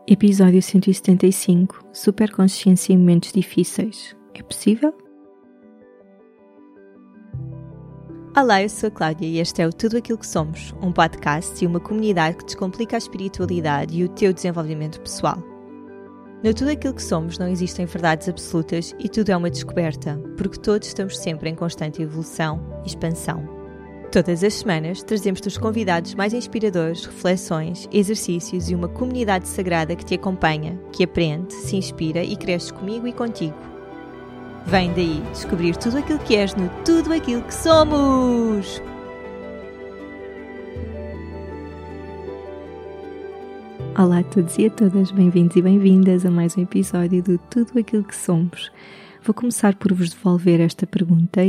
Episódio 175. Superconsciência em momentos difíceis. É possível? Olá, eu sou a Cláudia e este é o Tudo Aquilo que Somos, um podcast e uma comunidade que descomplica a espiritualidade e o teu desenvolvimento pessoal. No Tudo Aquilo que Somos não existem verdades absolutas e tudo é uma descoberta, porque todos estamos sempre em constante evolução e expansão. Todas as semanas trazemos-te os convidados mais inspiradores, reflexões, exercícios e uma comunidade sagrada que te acompanha, que aprende, se inspira e cresce comigo e contigo. Vem daí descobrir tudo aquilo que és no Tudo Aquilo que Somos! Olá a todos e a todas, bem-vindos e bem-vindas a mais um episódio do Tudo Aquilo que Somos. Vou começar por vos devolver esta pergunta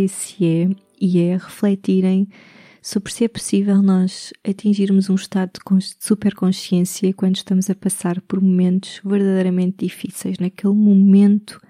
e é refletirem sobre se é possível nós atingirmos um estado de superconsciência quando estamos a passar por momentos verdadeiramente difíceis, naquele momento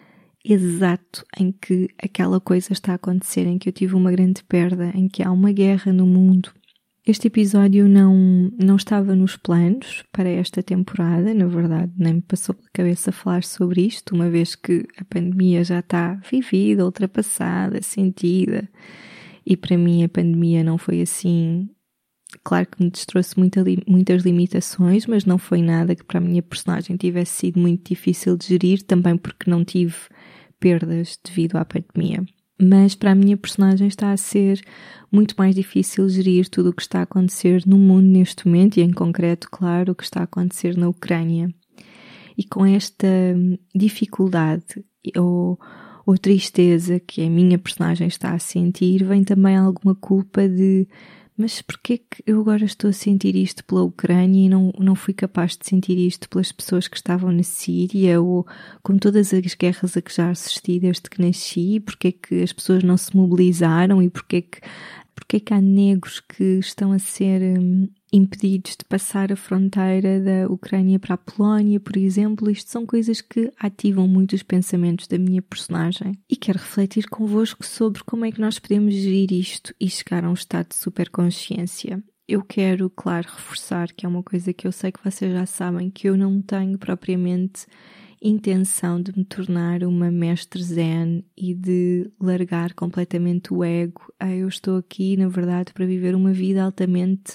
exato em que aquela coisa está a acontecer, em que eu tive uma grande perda, em que há uma guerra no mundo. Este episódio não estava nos planos para esta temporada, na verdade nem me passou pela cabeça falar sobre isto, uma vez que a pandemia já está vivida, ultrapassada, sentida, e para mim a pandemia não foi assim, claro que me trouxe muitas limitações, mas não foi nada que para a minha personagem tivesse sido muito difícil de gerir, também porque não tive perdas devido à pandemia. Mas para a minha personagem está a ser muito mais difícil gerir tudo o que está a acontecer no mundo neste momento e em concreto, claro, o que está a acontecer na Ucrânia. E com esta dificuldade ou tristeza que a minha personagem está a sentir, vem também alguma culpa de mas porquê que eu agora estou a sentir isto pela Ucrânia e não fui capaz de sentir isto pelas pessoas que estavam na Síria ou com todas as guerras a que já assisti desde que nasci? Porquê que as pessoas não se mobilizaram e porquê que há negros que estão a ser impedidos de passar a fronteira da Ucrânia para a Polónia, por exemplo? Isto são coisas que ativam muito os pensamentos da minha personagem e quero refletir convosco sobre como é que nós podemos gerir isto e chegar a um estado de superconsciência. Eu quero, claro, reforçar que é uma coisa que eu sei que vocês já sabem, que eu não tenho propriamente intenção de me tornar uma mestre zen e de largar completamente o ego. Eu estou aqui, na verdade, para viver uma vida altamente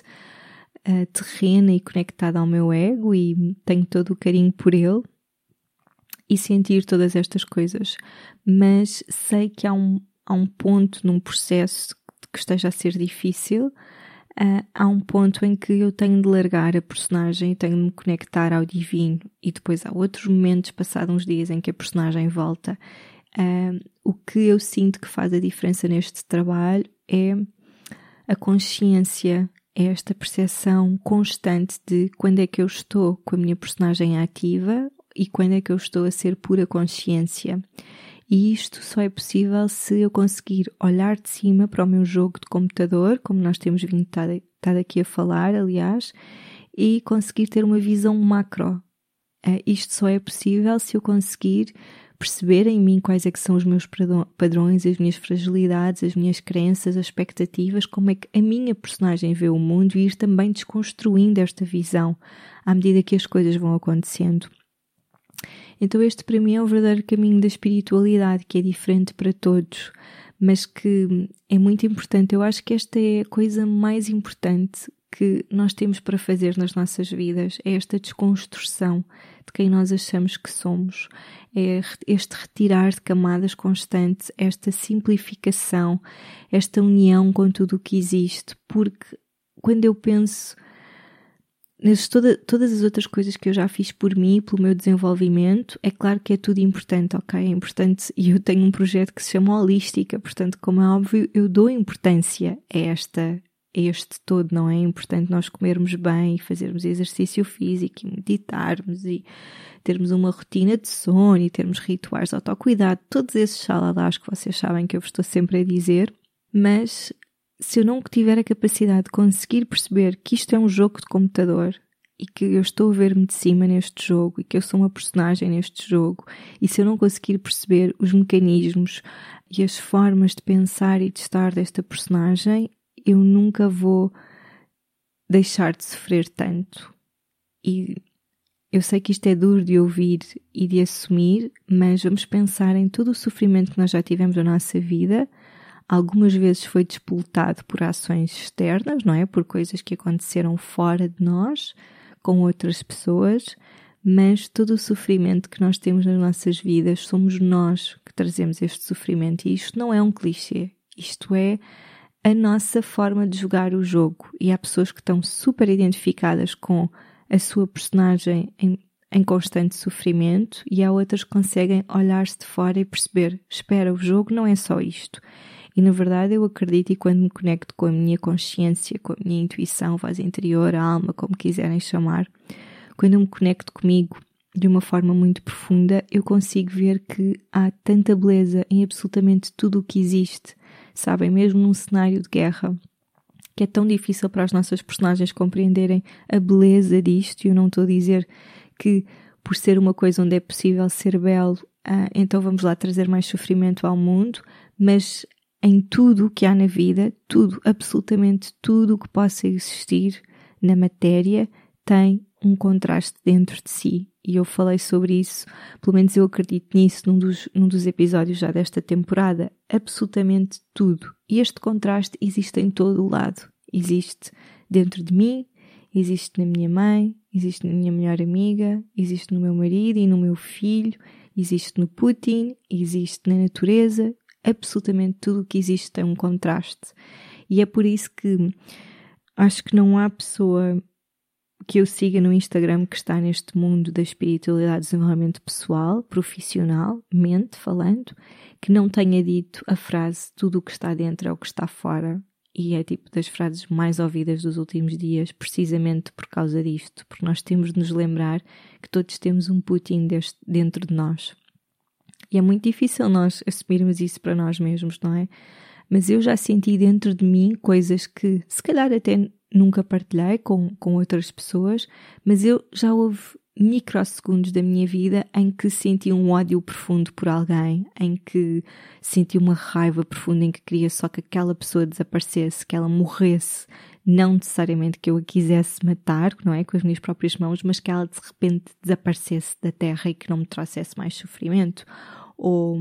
terrena e conectada ao meu ego e tenho todo o carinho por ele e sentir todas estas coisas. Mas sei que há um ponto num processo que esteja a ser difícil. Há um ponto em que eu tenho de largar a personagem e tenho de me conectar ao divino e depois há outros momentos, passados uns dias, em que a personagem volta. O que eu sinto que faz a diferença neste trabalho é a consciência, é esta percepção constante de quando é que eu estou com a minha personagem ativa e quando é que eu estou a ser pura consciência. E isto só é possível se eu conseguir olhar de cima para o meu jogo de computador, como nós temos vindo estado aqui a falar, aliás, e conseguir ter uma visão macro. Isto só é possível se eu conseguir perceber em mim quais é que são os meus padrões, as minhas fragilidades, as minhas crenças, as expectativas, como é que a minha personagem vê o mundo e ir também desconstruindo esta visão à medida que as coisas vão acontecendo. Então este para mim é o verdadeiro caminho da espiritualidade, que é diferente para todos, mas que é muito importante. Eu acho que esta é a coisa mais importante que nós temos para fazer nas nossas vidas, é esta desconstrução de quem nós achamos que somos, é este retirar de camadas constantes, esta simplificação, esta união com tudo o que existe, porque quando eu penso todas as outras coisas que eu já fiz por mim, pelo meu desenvolvimento, é claro que é tudo importante, ok? É importante e eu tenho um projeto que se chama Holística, portanto, como é óbvio, eu dou importância a este todo, não é? É importante nós comermos bem e fazermos exercício físico e meditarmos e termos uma rotina de sono e termos rituais de autocuidado, todos esses xalalás que vocês sabem que eu vos estou sempre a dizer, mas se eu não tiver a capacidade de conseguir perceber que isto é um jogo de computador e que eu estou a ver-me de cima neste jogo e que eu sou uma personagem neste jogo, e se eu não conseguir perceber os mecanismos e as formas de pensar e de estar desta personagem, eu nunca vou deixar de sofrer tanto. E eu sei que isto é duro de ouvir e de assumir, mas vamos pensar em todo o sofrimento que nós já tivemos na nossa vida. Algumas vezes foi despoltado por ações externas, não é? Por coisas que aconteceram fora de nós, com outras pessoas, mas todo o sofrimento que nós temos nas nossas vidas, somos nós que trazemos este sofrimento. E isto não é um clichê, isto é a nossa forma de jogar o jogo. E há pessoas que estão super identificadas com a sua personagem em constante sofrimento, e há outras que conseguem olhar-se de fora e perceber, espera, o jogo não é só isto. E na verdade eu acredito, e quando me conecto com a minha consciência, com a minha intuição, voz interior, a alma, como quiserem chamar, quando eu me conecto comigo de uma forma muito profunda, eu consigo ver que há tanta beleza em absolutamente tudo o que existe, sabem? Mesmo num cenário de guerra, que é tão difícil para as nossas personagens compreenderem a beleza disto, e eu não estou a dizer que por ser uma coisa onde é possível ser belo, então vamos lá trazer mais sofrimento ao mundo, mas em tudo o que há na vida, tudo, absolutamente tudo o que possa existir na matéria tem um contraste dentro de si. E eu falei sobre isso, pelo menos eu acredito nisso num dos episódios já desta temporada. Absolutamente tudo. E este contraste existe em todo o lado. Existe dentro de mim, existe na minha mãe, existe na minha melhor amiga, existe no meu marido e no meu filho, existe no Putin, existe na natureza. Absolutamente tudo o que existe tem um contraste. E é por isso que acho que não há pessoa que eu siga no Instagram que está neste mundo da espiritualidade, desenvolvimento pessoal, profissional, mente falando, que não tenha dito a frase tudo o que está dentro é o que está fora. E é tipo das frases mais ouvidas dos últimos dias, precisamente por causa disto, porque nós temos de nos lembrar que todos temos um Putin dentro de nós. E é muito difícil nós assumirmos isso para nós mesmos, não é? Mas eu já senti dentro de mim coisas que se calhar até nunca partilhei com outras pessoas, mas eu já houve microsegundos da minha vida em que senti um ódio profundo por alguém, em que senti uma raiva profunda, em que queria só que aquela pessoa desaparecesse, que ela morresse, não necessariamente que eu a quisesse matar, não é, com as minhas próprias mãos, mas que ela de repente desaparecesse da terra e que não me trouxesse mais sofrimento, ou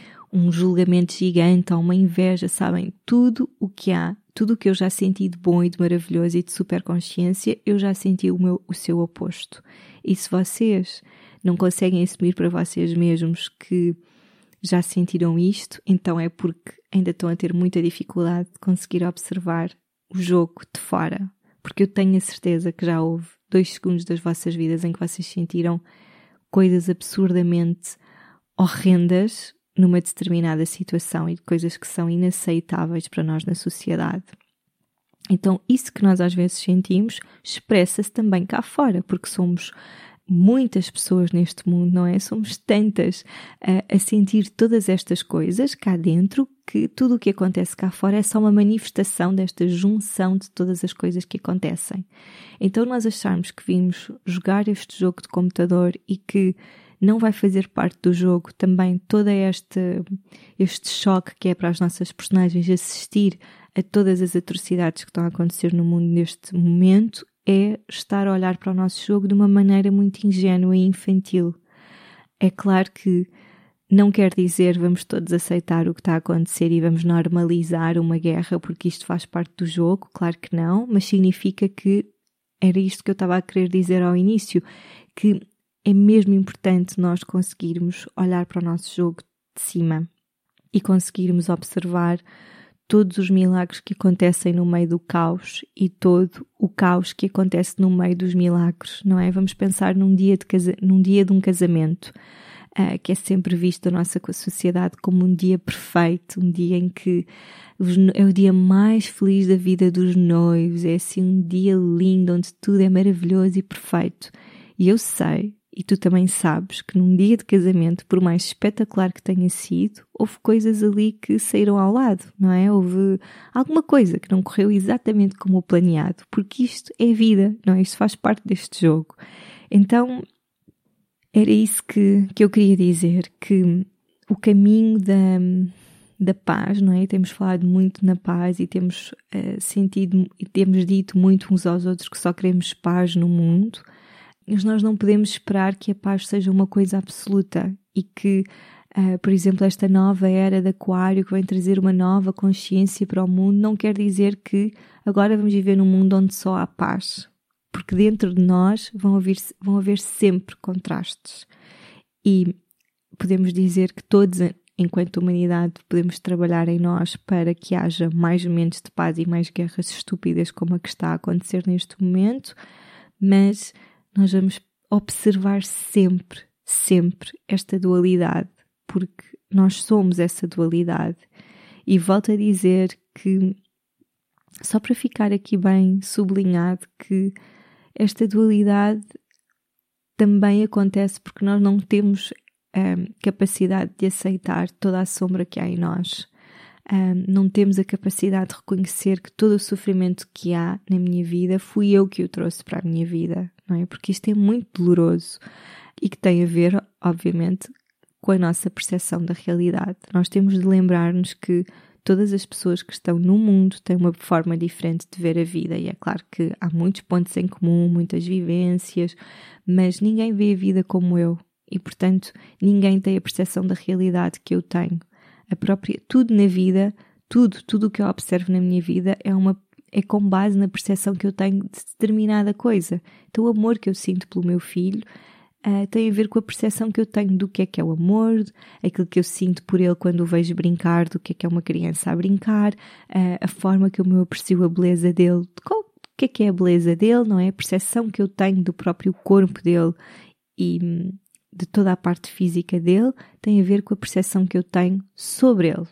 um julgamento gigante, ou uma inveja, sabem? Tudo o que há, tudo o que eu já senti de bom e de maravilhoso e de superconsciência, eu já senti o seu oposto. E se vocês não conseguem assumir para vocês mesmos que já sentiram isto, então é porque ainda estão a ter muita dificuldade de conseguir observar o jogo de fora. Porque eu tenho a certeza que já houve 2 segundos das vossas vidas em que vocês sentiram coisas absurdamente horrendas numa determinada situação e coisas que são inaceitáveis para nós na sociedade. Então, isso que nós às vezes sentimos expressa-se também cá fora, porque somos muitas pessoas neste mundo, não é? Somos tantas a sentir todas estas coisas cá dentro, que tudo o que acontece cá fora é só uma manifestação desta junção de todas as coisas que acontecem. Então, nós acharmos que vimos jogar este jogo de computador e que não vai fazer parte do jogo também todo este choque que é para as nossas personagens assistir a todas as atrocidades que estão a acontecer no mundo neste momento, é estar a olhar para o nosso jogo de uma maneira muito ingênua e infantil. É claro que não quer dizer vamos todos aceitar o que está a acontecer e vamos normalizar uma guerra porque isto faz parte do jogo, claro que não, mas significa que era isto que eu estava a querer dizer ao início, que é mesmo importante nós conseguirmos olhar para o nosso jogo de cima e conseguirmos observar todos os milagres que acontecem no meio do caos e todo o caos que acontece no meio dos milagres, não é? Vamos pensar num dia de um casamento, que é sempre visto na nossa sociedade como um dia perfeito, um dia em que é o dia mais feliz da vida dos noivos, é assim um dia lindo onde tudo é maravilhoso e perfeito. E eu sei, e tu também sabes, que num dia de casamento, por mais espetacular que tenha sido, houve coisas ali que saíram ao lado, não é? Houve alguma coisa que não correu exatamente como planeado, porque isto é vida, não é? Isto faz parte deste jogo. Então, era isso que eu queria dizer, que o caminho da paz, não é? Temos falado muito na paz e temos sentido e temos dito muito uns aos outros que só queremos paz no mundo, mas nós não podemos esperar que a paz seja uma coisa absoluta e que, por exemplo, esta nova era de Aquário que vem trazer uma nova consciência para o mundo, não quer dizer que agora vamos viver num mundo onde só há paz, porque dentro de nós vão haver sempre contrastes e podemos dizer que todos, enquanto humanidade, podemos trabalhar em nós para que haja mais momentos de paz e mais guerras estúpidas como a que está a acontecer neste momento, mas nós vamos observar sempre esta dualidade, porque nós somos essa dualidade. E volto a dizer que, só para ficar aqui bem sublinhado, que esta dualidade também acontece porque nós não temos capacidade de aceitar toda a sombra que há em nós. Não temos a capacidade de reconhecer que todo o sofrimento que há na minha vida fui eu que o trouxe para a minha vida, não é? Porque isto é muito doloroso e que tem a ver, obviamente, com a nossa percepção da realidade. Nós temos de lembrar-nos que todas as pessoas que estão no mundo têm uma forma diferente de ver a vida e é claro que há muitos pontos em comum, muitas vivências, mas ninguém vê a vida como eu e, portanto, ninguém tem a percepção da realidade que eu tenho. Tudo na vida, tudo o que eu observo na minha vida é com base na percepção que eu tenho de determinada coisa. Então o amor que eu sinto pelo meu filho tem a ver com a percepção que eu tenho do que é o amor, aquilo que eu sinto por ele quando o vejo brincar, do que é uma criança a brincar, a forma que eu aprecio a beleza dele, o que é a beleza dele, não é? A percepção que eu tenho do próprio corpo dele e de toda a parte física dele tem a ver com a percepção que eu tenho sobre ele.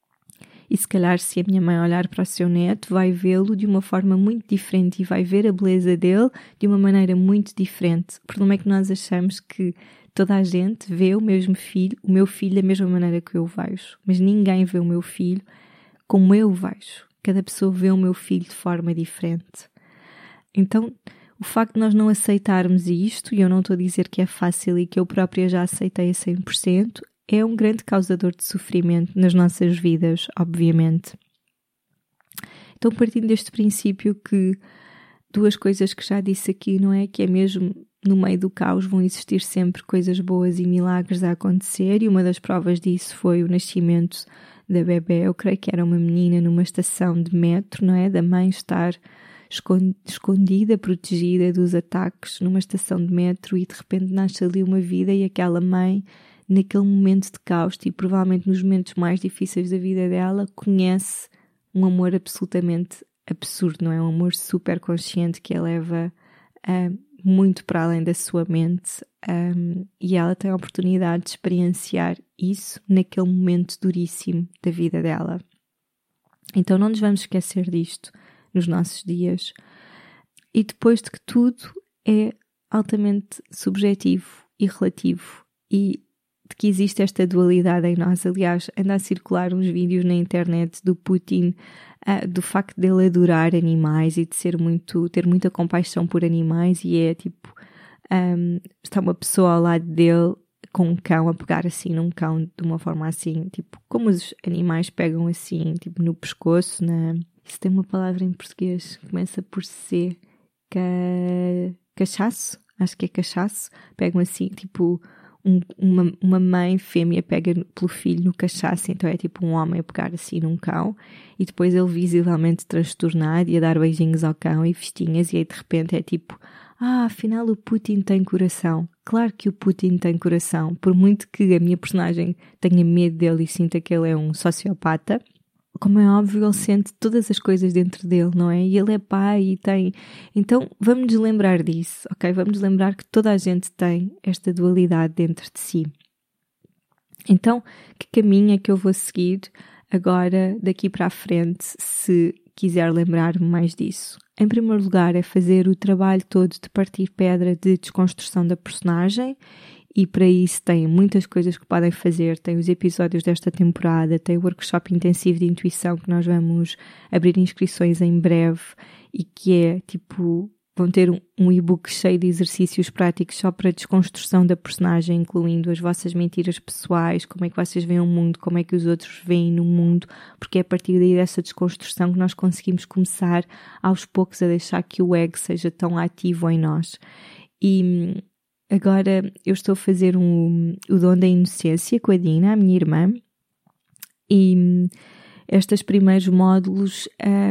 E se calhar se a minha mãe olhar para o seu neto vai vê-lo de uma forma muito diferente e vai ver a beleza dele de uma maneira muito diferente. O problema é que nós achamos que toda a gente vê o meu filho da mesma maneira que eu o vejo, mas ninguém vê o meu filho como eu o vejo. Cada pessoa vê o meu filho de forma diferente. Então, o facto de nós não aceitarmos isto, e eu não estou a dizer que é fácil e que eu própria já aceitei a 100%, é um grande causador de sofrimento nas nossas vidas, obviamente. Então, partindo deste princípio que duas coisas que já disse aqui, não é? Que é mesmo no meio do caos vão existir sempre coisas boas e milagres a acontecer, e uma das provas disso foi o nascimento da bebé. Eu creio que era uma menina numa estação de metro, não é? Da mãe estar escondida, protegida dos ataques numa estação de metro e de repente nasce ali uma vida e aquela mãe, naquele momento de caos e provavelmente nos momentos mais difíceis da vida dela, conhece um amor absolutamente absurdo, não é? Um amor super consciente que a leva muito para além da sua mente e ela tem a oportunidade de experienciar isso naquele momento duríssimo da vida dela. Então não nos vamos esquecer disto nos nossos dias. E depois de que tudo é altamente subjetivo e relativo e de que existe esta dualidade em nós. Aliás, anda a circular uns vídeos na internet do Putin, do facto dele adorar animais e de ter muita compaixão por animais e é tipo, está uma pessoa ao lado dele com um cão a pegar assim num cão de uma forma assim, tipo, como os animais pegam assim, tipo no pescoço, isso tem uma palavra em português, começa por C, cachaço, acho que é cachaço, pegam assim, tipo, uma mãe fêmea pega pelo filho no cachaço, então é tipo um homem a pegar assim num cão, e depois ele visivelmente transtornado e a dar beijinhos ao cão e festinhas, e aí de repente é tipo, afinal o Putin tem coração. Claro que o Putin tem coração, por muito que a minha personagem tenha medo dele e sinta que ele é um sociopata, como é óbvio, ele sente todas as coisas dentro dele, não é? E ele é pai e tem... Então, vamos nos lembrar disso, ok? Vamos nos lembrar que toda a gente tem esta dualidade dentro de si. Então, que caminho é que eu vou seguir agora, daqui para a frente, se quiser lembrar-me mais disso? Em primeiro lugar, é fazer o trabalho todo de partir pedra de desconstrução da personagem. E para isso tem muitas coisas que podem fazer, tem os episódios desta temporada, tem o workshop intensivo de intuição que nós vamos abrir inscrições em breve e que é tipo, vão ter um e-book cheio de exercícios práticos só para a desconstrução da personagem, incluindo as vossas mentiras pessoais, como é que vocês veem o mundo, como é que os outros veem no mundo, porque é a partir daí dessa desconstrução que nós conseguimos começar aos poucos a deixar que o ego seja tão ativo em nós. E agora eu estou a fazer o dom da inocência com a Dina, a minha irmã, e estes primeiros módulos,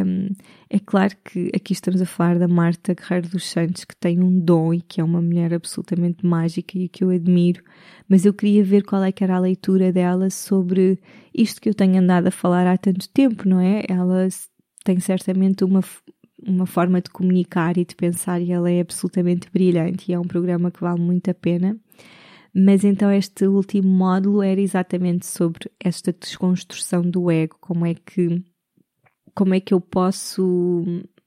é claro que aqui estamos a falar da Marta Guerreiro dos Santos, que tem um dom e que é uma mulher absolutamente mágica e que eu admiro, mas eu queria ver qual é que era a leitura dela sobre isto que eu tenho andado a falar há tanto tempo, não é? Ela tem certamente uma forma de comunicar e de pensar e ela é absolutamente brilhante e é um programa que vale muito a pena. Mas então este último módulo era exatamente sobre esta desconstrução do ego, como é que eu posso...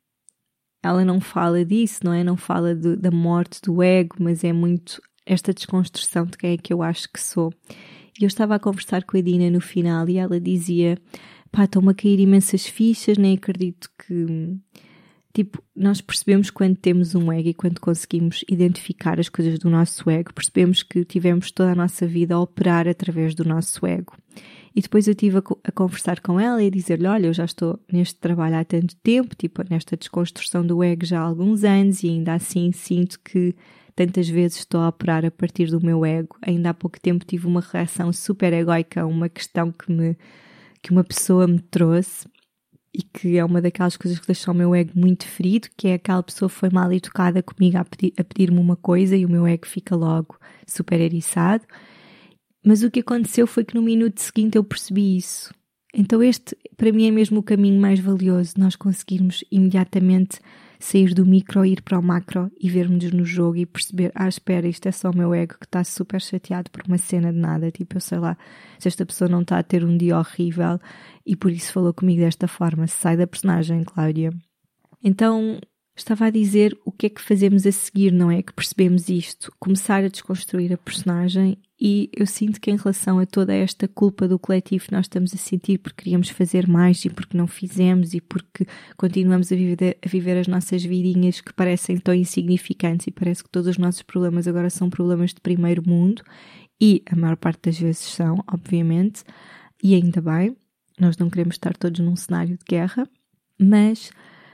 Ela não fala disso, não é? Não fala da morte do ego, mas é muito esta desconstrução de quem é que eu acho que sou. E eu estava a conversar com a Dina no final e ela dizia, estão-me a cair imensas fichas, nem acredito que... Tipo, nós percebemos quando temos um ego e quando conseguimos identificar as coisas do nosso ego, percebemos que tivemos toda a nossa vida a operar através do nosso ego. E depois eu estive a conversar com ela e a dizer-lhe, olha, eu já estou neste trabalho há tanto tempo, tipo, nesta desconstrução do ego já há alguns anos e ainda assim sinto que tantas vezes estou a operar a partir do meu ego. Ainda há pouco tempo tive uma reação super egoica a uma questão que uma pessoa me trouxe, e que é uma daquelas coisas que deixou o meu ego muito ferido, que é aquela pessoa foi mal educada comigo a pedir-me uma coisa e o meu ego fica logo super eriçado. Mas o que aconteceu foi que no minuto seguinte eu percebi isso. Então este, para mim, é mesmo o caminho mais valioso, nós conseguirmos imediatamente sair do micro, ir para o macro e vermos no jogo e perceber, espera, isto é só o meu ego que está super chateado por uma cena de nada, tipo, eu sei lá, se esta pessoa não está a ter um dia horrível e por isso falou comigo desta forma, sai da personagem, Cláudia. Então, estava a dizer o que é que fazemos a seguir, não é? Que percebemos isto, começar a desconstruir a personagem. E eu sinto que em relação a toda esta culpa do coletivo que nós estamos a sentir porque queríamos fazer mais e porque não fizemos e porque continuamos a viver as nossas vidinhas que parecem tão insignificantes e parece que todos os nossos problemas agora são problemas de primeiro mundo, e a maior parte das vezes são, obviamente, e ainda bem, nós não queremos estar todos num cenário de guerra, mas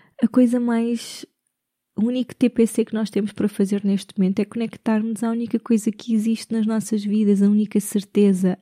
o único TPC que nós temos para fazer neste momento é conectarmos à única coisa que existe nas nossas vidas, a única certeza,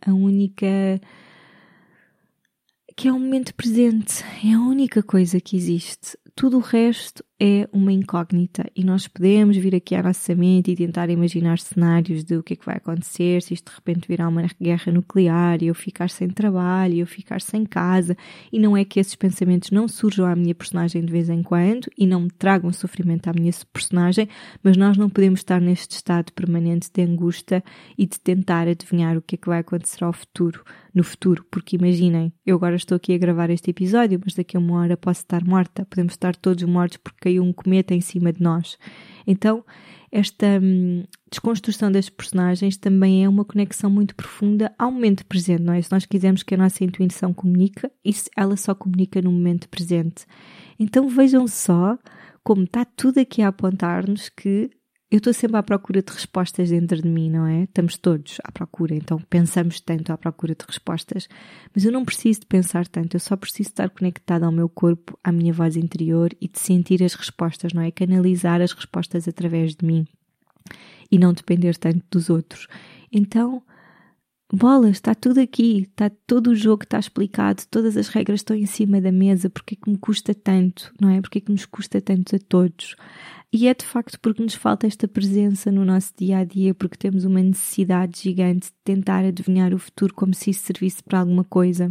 que é o momento presente, é a única coisa que existe. Tudo o resto é uma incógnita e nós podemos vir aqui à nossa mente e tentar imaginar cenários de o que é que vai acontecer se isto de repente virar uma guerra nuclear e eu ficar sem trabalho e eu ficar sem casa, e não é que esses pensamentos não surjam à minha personagem de vez em quando e não me tragam sofrimento à minha personagem, mas nós não podemos estar neste estado permanente de angústia e de tentar adivinhar o que é que vai acontecer no futuro, porque imaginem, eu agora estou aqui a gravar este episódio, mas daqui a uma hora posso estar morta, podemos estar todos mortos porque caiu um cometa em cima de nós. Então, esta desconstrução das personagens também é uma conexão muito profunda ao momento presente, não é? Se nós quisermos que a nossa intuição comunica, ela só comunica no momento presente. Então vejam só como está tudo aqui a apontar-nos que eu estou sempre à procura de respostas dentro de mim, não é? Estamos todos à procura, então pensamos tanto à procura de respostas, mas eu não preciso de pensar tanto, eu só preciso estar conectada ao meu corpo, à minha voz interior e de sentir as respostas, não é? Canalizar as respostas através de mim e não depender tanto dos outros. Então, bolas, está tudo aqui, está todo o jogo está explicado, todas as regras estão em cima da mesa, porque é que me custa tanto, não é? Porque é que nos custa tanto a todos? E é de facto porque nos falta esta presença no nosso dia-a-dia, porque temos uma necessidade gigante de tentar adivinhar o futuro como se isso servisse para alguma coisa.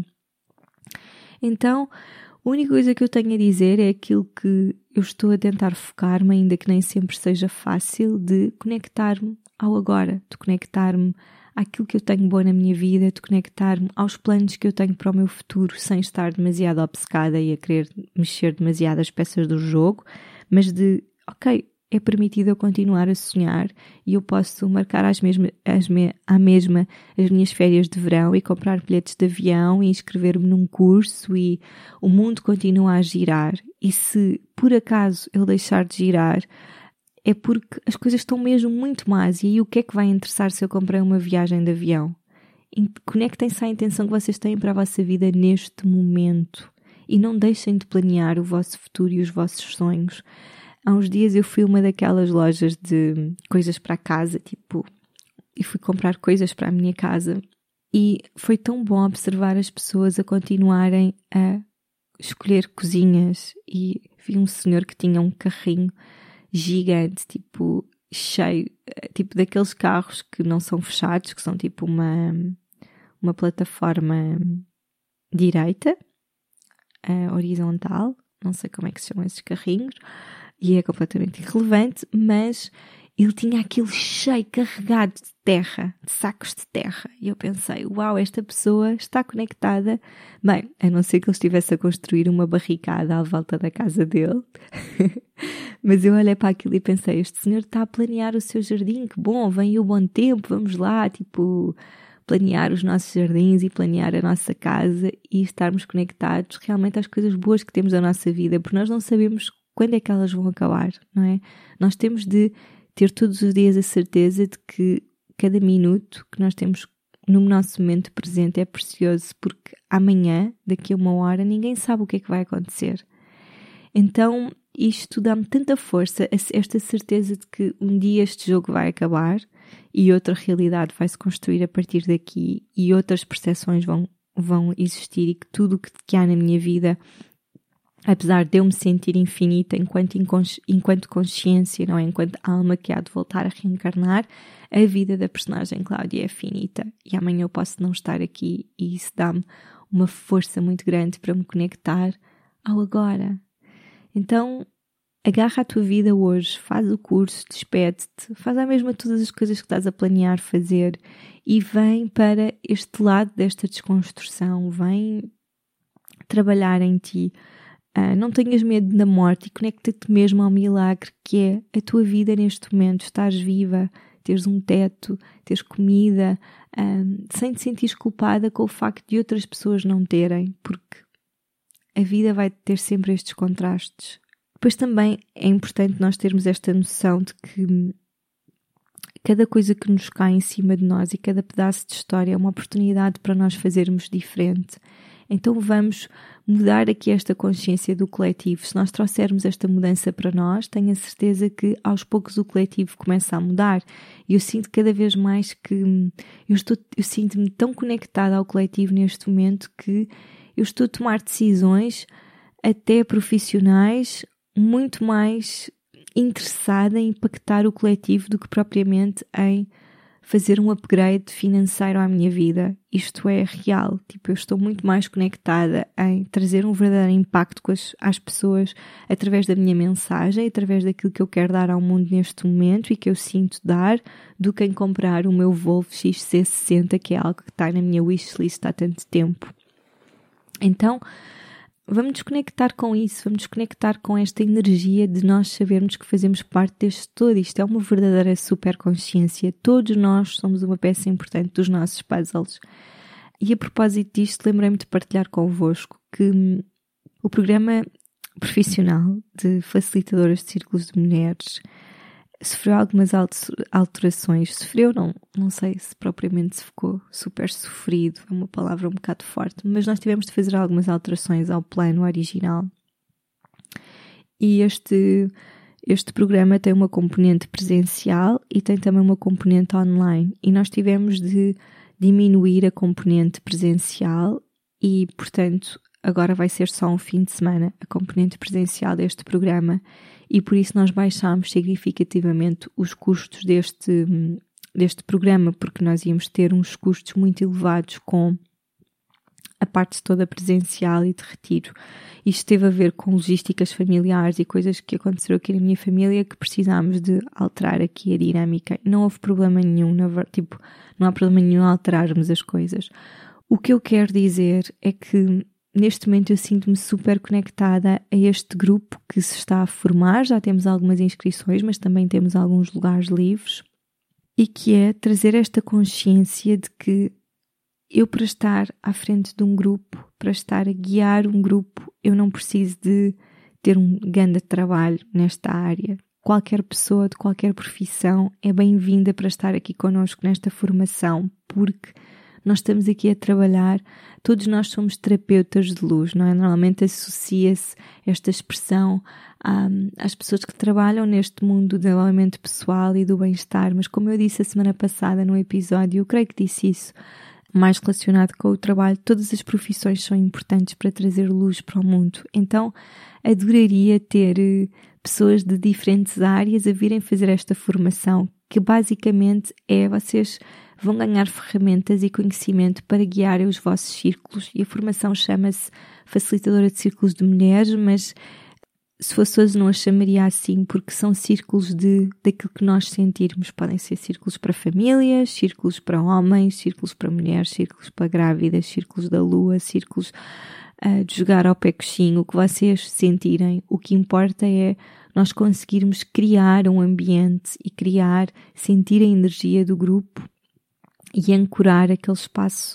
Então, a única coisa que eu tenho a dizer é aquilo que eu estou a tentar focar-me, ainda que nem sempre seja fácil, de conectar-me ao agora, de conectar-me àquilo que eu tenho bom na minha vida, de conectar-me aos planos que eu tenho para o meu futuro, sem estar demasiado obcecada e a querer mexer demasiado as peças do jogo, mas de, ok, é permitido eu continuar a sonhar e eu posso marcar à mesma as minhas férias de verão e comprar bilhetes de avião e inscrever-me num curso e o mundo continua a girar. E se por acaso eu deixar de girar, é porque as coisas estão mesmo muito más. E aí o que é que vai interessar se eu comprei uma viagem de avião? Conectem-se à intenção que vocês têm para a vossa vida neste momento e não deixem de planear o vosso futuro e os vossos sonhos. Há uns dias eu fui a uma daquelas lojas de coisas para a casa, e fui comprar coisas para a minha casa. E foi tão bom observar as pessoas a continuarem a escolher cozinhas. E vi um senhor que tinha um carrinho gigante, cheio, daqueles carros que não são fechados, que são uma plataforma direita, horizontal, não sei como é que se chamam esses carrinhos, e é completamente irrelevante, mas ele tinha aquilo cheio, carregado de terra, de sacos de terra. E eu pensei, uau, esta pessoa está conectada. Bem, a não ser que ele estivesse a construir uma barricada à volta da casa dele. Mas eu olhei para aquilo e pensei, este senhor está a planear o seu jardim, que bom, vem o bom tempo, vamos lá, planear os nossos jardins e planear a nossa casa e estarmos conectados realmente às coisas boas que temos na nossa vida, porque nós não sabemos quando é que elas vão acabar, não é? Nós temos de ter todos os dias a certeza de que cada minuto que nós temos no nosso momento presente é precioso, porque amanhã, daqui a 1 hora, ninguém sabe o que é que vai acontecer. Então, isto dá-me tanta força, esta certeza de que um dia este jogo vai acabar e outra realidade vai se construir a partir daqui e outras percepções vão existir, e que tudo o que há na minha vida, apesar de eu me sentir infinita enquanto consciência, não é? Enquanto alma que há de voltar a reencarnar, a vida da personagem Cláudia é finita e amanhã eu posso não estar aqui, e isso dá-me uma força muito grande para me conectar ao agora. Então, agarra a tua vida hoje, faz o curso, despede-te, faz a mesma todas as coisas que estás a planear fazer e vem para este lado desta desconstrução, vem trabalhar em ti. Não tenhas medo da morte e conecta-te mesmo ao milagre que é a tua vida neste momento, estás viva, teres um teto, teres comida, sem te sentir culpada com o facto de outras pessoas não terem, porque a vida vai ter sempre estes contrastes. Depois também é importante nós termos esta noção de que cada coisa que nos cai em cima de nós e cada pedaço de história é uma oportunidade para nós fazermos diferente. Então vamos mudar aqui esta consciência do coletivo. Se nós trouxermos esta mudança para nós, tenho a certeza que aos poucos o coletivo começa a mudar. E eu sinto cada vez mais que eu sinto-me tão conectada ao coletivo neste momento que eu estou a tomar decisões, até profissionais, muito mais interessada em impactar o coletivo do que propriamente em fazer um upgrade financeiro à minha vida. Isto é real. Eu estou muito mais conectada em trazer um verdadeiro impacto às pessoas através da minha mensagem, através daquilo que eu quero dar ao mundo neste momento e que eu sinto dar, do que em comprar o meu Volvo XC60, que é algo que está na minha wishlist há tanto tempo. Então, vamos desconectar com isso, vamos desconectar com esta energia de nós sabermos que fazemos parte deste todo. Isto é uma verdadeira superconsciência. Todos nós somos uma peça importante dos nossos puzzles. E a propósito disto, lembrei-me de partilhar convosco que o programa profissional de facilitadoras de círculos de mulheres sofreu algumas alterações. Sofreu, não sei se propriamente se ficou super sofrido, é uma palavra um bocado forte, mas nós tivemos de fazer algumas alterações ao plano original. E este programa tem uma componente presencial e tem também uma componente online. E nós tivemos de diminuir a componente presencial e, portanto, agora vai ser só um fim de semana a componente presencial deste programa. E por isso nós baixámos significativamente os custos deste programa, porque nós íamos ter uns custos muito elevados com a parte toda presencial e de retiro. Isto teve a ver com logísticas familiares e coisas que aconteceram aqui na minha família que precisámos de alterar aqui a dinâmica. Não houve problema nenhum, não há problema nenhum a alterarmos as coisas. O que eu quero dizer é que neste momento eu sinto-me super conectada a este grupo que se está a formar. Já temos algumas inscrições, mas também temos alguns lugares livres. E que é trazer esta consciência de que eu, para estar à frente de um grupo, para estar a guiar um grupo, eu não preciso de ter um grande trabalho nesta área. Qualquer pessoa de qualquer profissão é bem-vinda para estar aqui connosco nesta formação, porque nós estamos aqui a trabalhar, todos nós somos terapeutas de luz, não é? Normalmente associa-se esta expressão às pessoas que trabalham neste mundo do desenvolvimento pessoal e do bem-estar, mas como eu disse a semana passada no episódio, eu creio que disse isso, mais relacionado com o trabalho, todas as profissões são importantes para trazer luz para o mundo. Então, adoraria ter pessoas de diferentes áreas a virem fazer esta formação, que basicamente vocês vão ganhar ferramentas e conhecimento para guiarem os vossos círculos, e a formação chama-se Facilitadora de Círculos de Mulheres, mas se fosse hoje não a chamaria assim, porque são círculos daquilo que nós sentirmos. Podem ser círculos para famílias, círculos para homens, círculos para mulheres, círculos para grávidas, círculos da lua, círculos de jogar ao pé coxinho, o que vocês sentirem. O que importa é nós conseguirmos criar um ambiente e sentir a energia do grupo e ancorar aquele espaço.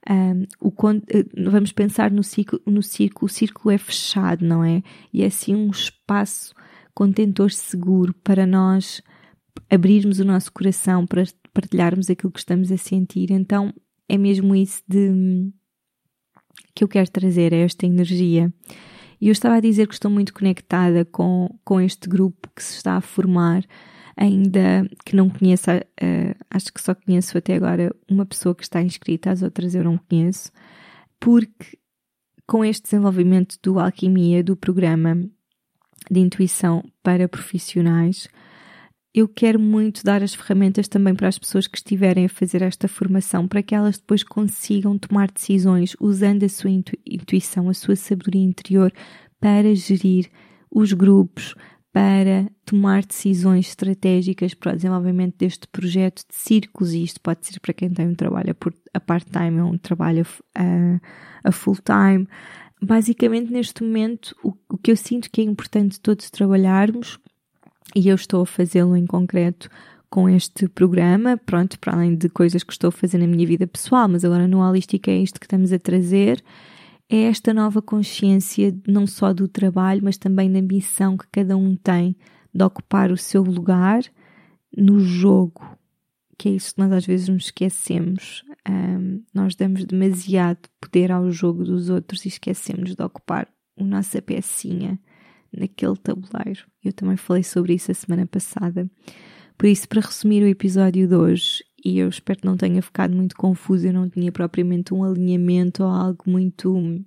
Vamos pensar no círculo, o círculo é fechado, não é? E é assim um espaço contentor seguro para nós abrirmos o nosso coração, para partilharmos aquilo que estamos a sentir. Então é mesmo isso que eu quero trazer, é esta energia. E eu estava a dizer que estou muito conectada com este grupo que se está a formar, ainda que não conheço, acho que só conheço até agora uma pessoa que está inscrita, as outras eu não conheço, porque com este desenvolvimento do Alquimia, do programa de intuição para profissionais, eu quero muito dar as ferramentas também para as pessoas que estiverem a fazer esta formação, para que elas depois consigam tomar decisões usando a sua intuição, a sua sabedoria interior, para gerir os grupos, para tomar decisões estratégicas para o desenvolvimento deste projeto de círculos. E isto pode ser para quem tem um trabalho a part-time ou um trabalho a full-time. Basicamente, neste momento, o que eu sinto que é importante todos trabalharmos, e eu estou a fazê-lo em concreto com este programa, pronto, para além de coisas que estou a fazer na minha vida pessoal, mas agora no Holística é isto que estamos a trazer, é esta nova consciência não só do trabalho, mas também da missão que cada um tem de ocupar o seu lugar no jogo, que é isso que nós às vezes nos esquecemos. Nós damos demasiado poder ao jogo dos outros e esquecemos de ocupar a nossa pecinha naquele tabuleiro. Eu também falei sobre isso a semana passada. Por isso, para resumir o episódio de hoje, e eu espero que não tenha ficado muito confuso, eu não tinha propriamente um alinhamento ou algo muito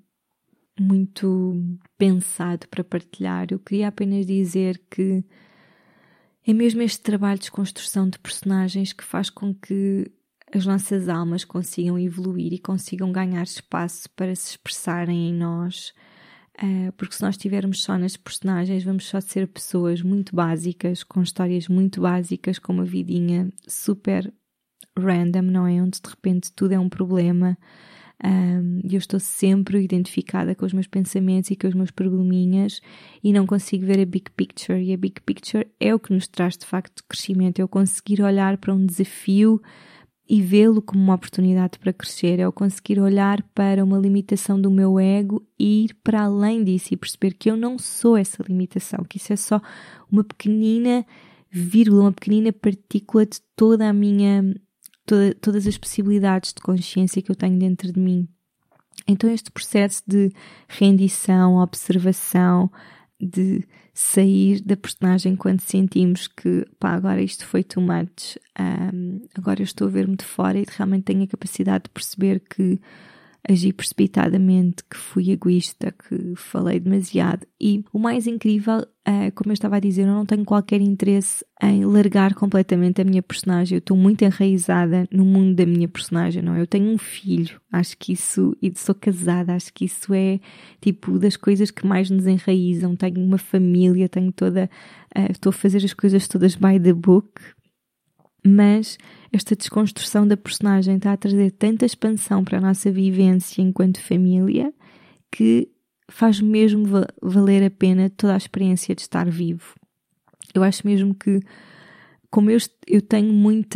pensado para partilhar. Eu queria apenas dizer que é mesmo este trabalho de desconstrução de personagens que faz com que as nossas almas consigam evoluir e consigam ganhar espaço para se expressarem em nós. Porque se nós estivermos só nas personagens, vamos só ser pessoas muito básicas, com histórias muito básicas, com uma vidinha super random, não é? Onde de repente tudo é um problema. Eu estou sempre identificada com os meus pensamentos e com os meus probleminhas e não consigo ver a big picture. E a big picture é o que nos traz de facto crescimento. É eu conseguir olhar para um desafio e vê-lo como uma oportunidade para crescer. É eu conseguir olhar para uma limitação do meu ego e ir para além disso e perceber que eu não sou essa limitação, que isso é só uma pequenina vírgula, uma pequenina partícula de toda a minha... todas as possibilidades de consciência que eu tenho dentro de mim. Então este processo de rendição, observação, de sair da personagem quando sentimos que agora isto foi too much, agora eu estou a ver-me de fora e realmente tenho a capacidade de perceber que agi precipitadamente, que fui egoísta, que falei demasiado. E o mais incrível, como eu estava a dizer, eu não tenho qualquer interesse em largar completamente a minha personagem. Eu estou muito enraizada no mundo da minha personagem, não é? Eu tenho um filho, acho que isso, e sou casada, acho que isso é tipo das coisas que mais nos enraizam. Tenho uma família, tenho toda, estou a fazer as coisas todas by the book. Mas esta desconstrução da personagem está a trazer tanta expansão para a nossa vivência enquanto família que faz mesmo valer a pena toda a experiência de estar vivo. Eu acho mesmo que, como eu tenho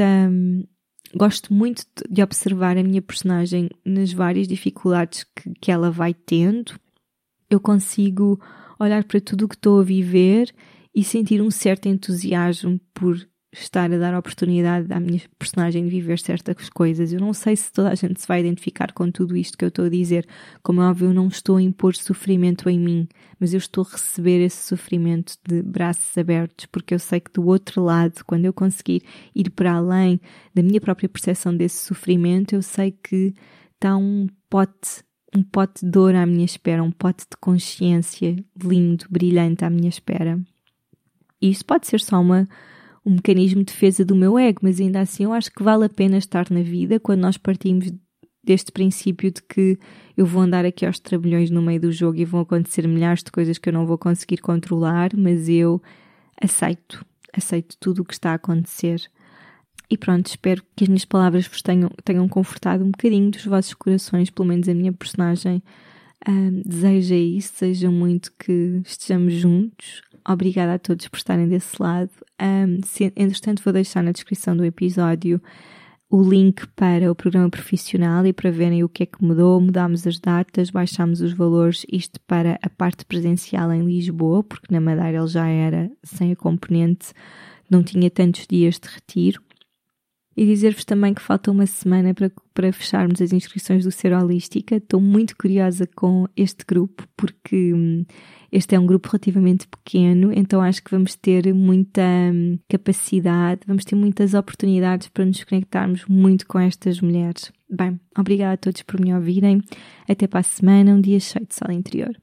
gosto muito de observar a minha personagem nas várias dificuldades que ela vai tendo, eu consigo olhar para tudo o que estou a viver e sentir um certo entusiasmo por estar a dar oportunidade à minha personagem de viver certas coisas. Eu não sei se toda a gente se vai identificar com tudo isto que eu estou a dizer. Como é óbvio, eu não estou a impor sofrimento em mim, mas eu estou a receber esse sofrimento de braços abertos, porque eu sei que do outro lado, quando eu conseguir ir para além da minha própria percepção desse sofrimento, eu sei que está um pote de ouro à minha espera, um pote de consciência lindo, brilhante à minha espera. E isto pode ser só um mecanismo de defesa do meu ego, mas ainda assim eu acho que vale a pena estar na vida quando nós partimos deste princípio de que eu vou andar aqui aos trabalhões no meio do jogo e vão acontecer milhares de coisas que eu não vou conseguir controlar, mas eu aceito tudo o que está a acontecer. E pronto, espero que as minhas palavras vos tenham confortado um bocadinho dos vossos corações, pelo menos a minha personagem deseja isso, deseja muito que estejamos juntos. Obrigada a todos por estarem desse lado. Entretanto, vou deixar na descrição do episódio o link para o programa profissional e para verem o que é que mudou. Mudámos as datas, baixámos os valores, isto para a parte presencial em Lisboa, porque na Madeira ele já era sem a componente, não tinha tantos dias de retiro. E dizer-vos também que falta uma semana para fecharmos as inscrições do Ser Holística. Estou muito curiosa com este grupo, porque este é um grupo relativamente pequeno, então acho que vamos ter muita capacidade, vamos ter muitas oportunidades para nos conectarmos muito com estas mulheres. Bem, obrigada a todos por me ouvirem. Até para a semana, um dia cheio de sol interior.